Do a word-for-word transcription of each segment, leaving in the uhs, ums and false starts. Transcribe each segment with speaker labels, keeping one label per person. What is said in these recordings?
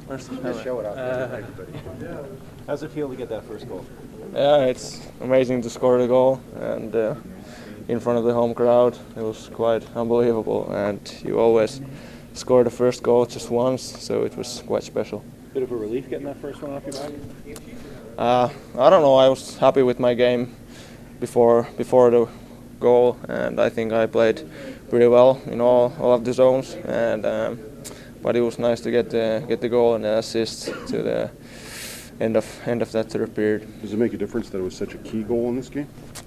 Speaker 1: Where's the
Speaker 2: Just show it up.
Speaker 1: Uh,
Speaker 2: Everybody.
Speaker 3: How's it feel to get that first goal?
Speaker 1: yeah, it's amazing to score the goal, and uh, in front of the home crowd, it was quite unbelievable. And you always score the first goal just once, so it was quite special.
Speaker 3: Bit of a relief getting that first one off your back?
Speaker 1: Uh, I don't know. I was happy with my game before before the goal, and I think I played pretty well in all, all of the zones. And um, but it was nice to get the get the goal and the assist to the end of end of that third period.
Speaker 4: Does it make a difference that it was such a key goal in this game?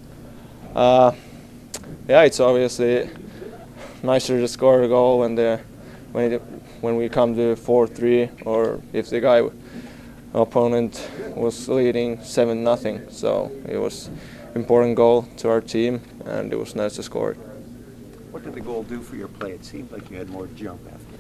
Speaker 1: Uh, yeah, it's obviously nicer to score a goal when the when it, when we come to four three, or if the guy opponent was leading seven nothing. So it was important goal to our team, and it was nice to score it.
Speaker 2: What did the goal do for your play? It seemed like you had more jump after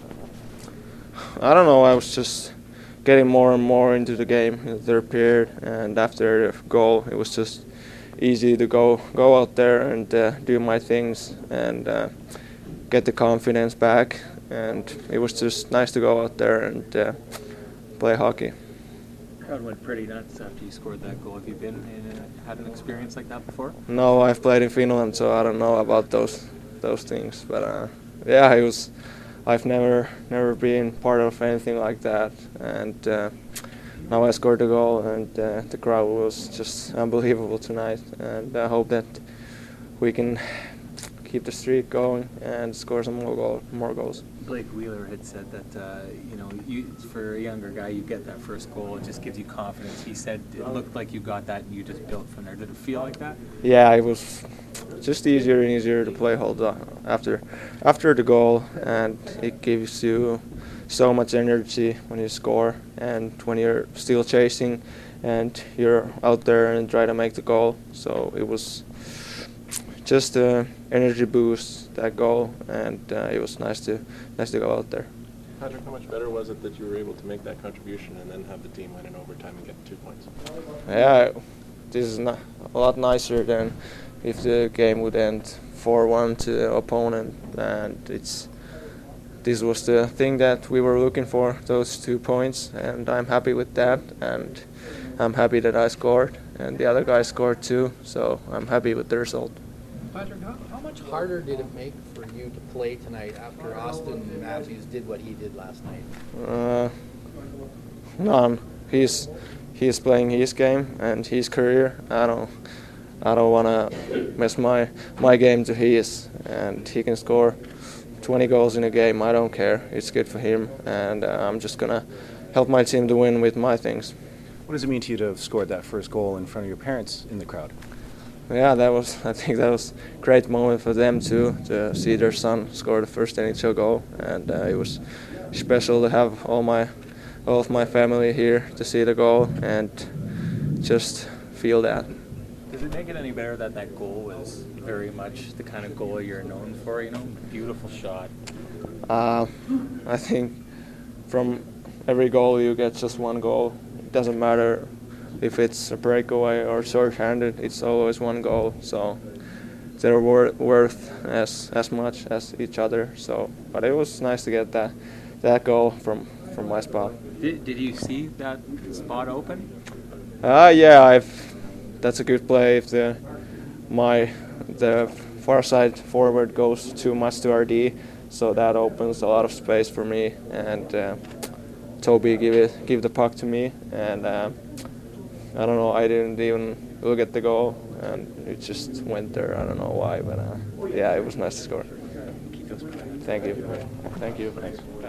Speaker 2: that.
Speaker 1: I don't know. I was just getting more and more into the game in the third period, and after the goal, it was just easy to go go out there and uh, do my things and uh, get the confidence back. And it was just nice to go out there and uh, play hockey.
Speaker 5: The crowd went pretty nuts after you scored that goal. Have you been in a, had an experience like that before?
Speaker 1: No, I've played in Finland, so I don't know about those those things. But uh, yeah, it was. I've never never been part of anything like that, and uh, now I scored a goal, and uh, the crowd was just unbelievable tonight. And I hope that we can keep the streak going and score some more goal, more goals.
Speaker 5: Blake Wheeler had said that uh, you know, you, for a younger guy, you get that first goal, it just gives you confidence. He said it looked like you got that and you just built from there. Did it feel like that?
Speaker 1: Yeah, it was just easier and easier to play hold on after after the goal, and it gives you so much energy when you score, and when you're still chasing and you're out there and try to make the goal. So it was just an energy boost, that goal, and uh, it was nice to nice to go out there.
Speaker 3: Patrick, how much better was it that you were able to make that contribution and then have the team win in overtime and get two points?
Speaker 1: Yeah, this is not a lot nicer than if the game would end four one to the opponent, and it's this was the thing that we were looking for, those two points, and I'm happy with that, and I'm happy that I scored, and the other guy scored too, so I'm happy with the result.
Speaker 6: Patrick, how, how much harder did it make for you to play tonight after Austin Matthews did what he did last night?
Speaker 1: Uh, none. He's he's playing his game and his career. I don't I don't want to mess my my game to his, and he can score twenty goals in a game. I don't care. It's good for him, and uh, I'm just gonna help my team to win with my things.
Speaker 3: What does it mean to you to have scored that first goal in front of your parents in the crowd?
Speaker 1: Yeah, that was. I think that was a great moment for them too, to see their son score the first N H L goal, and uh, it was special to have all my, all of my family here to see the goal and just feel that.
Speaker 5: Does it make it any better that that goal was very much the kind of goal you're known for? You know, beautiful shot.
Speaker 1: Uh, I think from every goal you get just one goal. It doesn't matter if it's a breakaway or short-handed, it's always one goal. So they're wor- worth as as much as each other. So, but it was nice to get that that goal from from my spot.
Speaker 5: Did, did you see that spot open?
Speaker 1: Uh, yeah, I've. That's a good play. If the my the far side forward goes too much to R D, so that opens a lot of space for me. And uh, Toby give it give the puck to me, and. Uh, I don't know, I didn't even look at the goal, and it just went there. I don't know why, but uh, yeah, it was nice to score. Thank you. Thank you. Thanks.